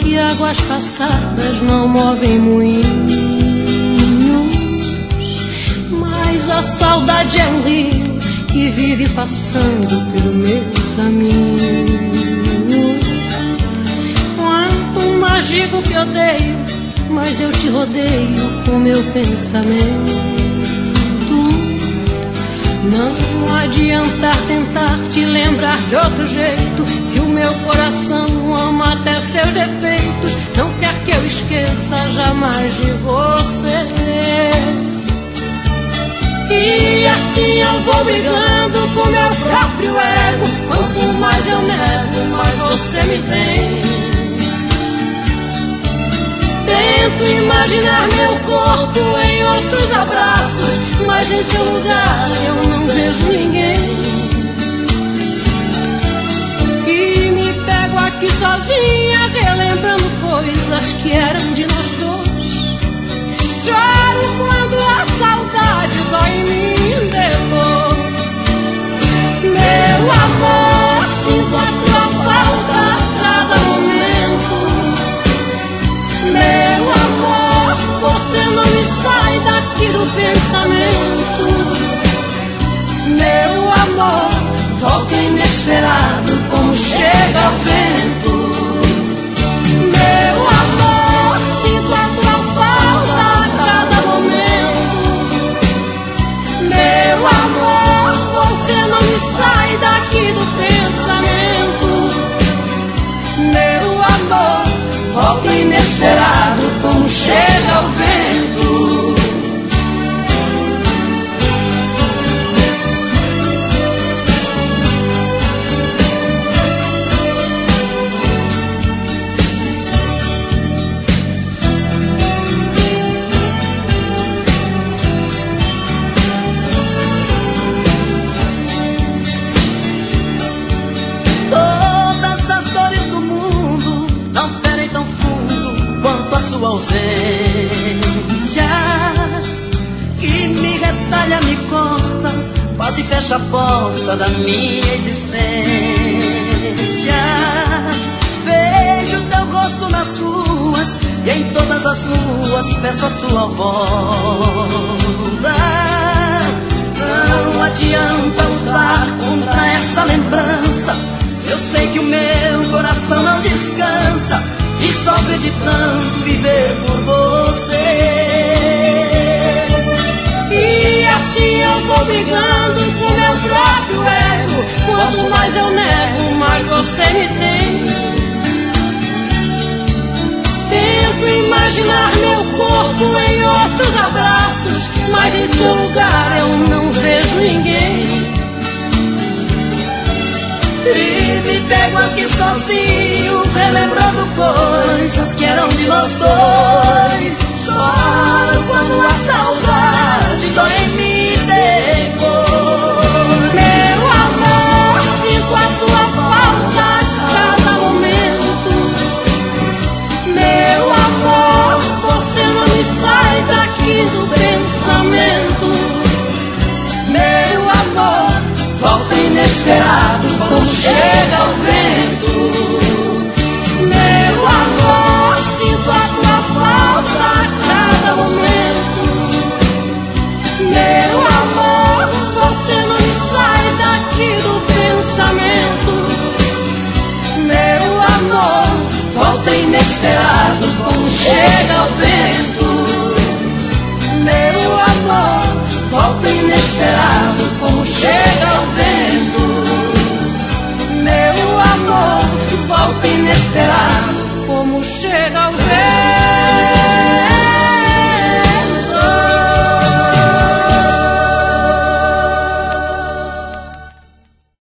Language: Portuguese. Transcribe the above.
que águas passadas não movem moinhos, mas a saudade é um rio que vive passando pelo meu caminho. Quanto mais digo que odeio, mas eu te rodeio com meu pensamento. Não adianta tentar te lembrar de outro jeito, se o meu coração ama até seus defeitos. Não quer que eu esqueça jamais de você. E assim eu vou brigando com meu próprio ego. Quanto mais eu nego, mais você me tem. Tento imaginar meu corpo em outros abraços, mas em seu lugar eu não vejo ninguém. E me pego aqui sozinha, relembrando coisas que eram de nós dois. Choro quando a saudade dói em mim depois. Meu amor, sinto a tua falta a cada momento. Meu amor, você não me sai daqui do pensamento. Meu amor, volta inesperado como chega o vento. Meu amor, sinto a tua falta a cada momento. Meu amor, você não me sai daqui do pensamento. Meu amor, volta inesperado como chega o vento. Todas as dores do mundo não ferem tão fundo quanto a sua ausência, que me retalha, me corta, quase fecha a porta da minha existência. Vejo teu rosto nas ruas e em todas as luas peço a sua volta. Não adianta lutar contra essa lembrança, se eu sei que o meu coração não descansa e sofre de tanto viver por você. E assim eu vou brigando com meu próprio ego. Quanto mais eu nego, mais você me tem. Tento imaginar meu corpo em outros abraços, mas em seu lugar eu não vejo ninguém. E me pego aqui sozinho, relembrando coisas que eram de nós dois. Choro quando a saudade dói em mim depois. Meu amor, sinto a tua falta a cada momento. Meu amor, você não me sai daqui do pensamento. Meu amor, volta inesperado como chega o vento. Meu amor, sinto a tua falta a cada momento. Meu amor, você não me sai daqui do pensamento. Meu amor, volta inesperado como chega o vento. Meu amor, volta inesperado como chega o vento. Meu amor, volta inesperado Como chega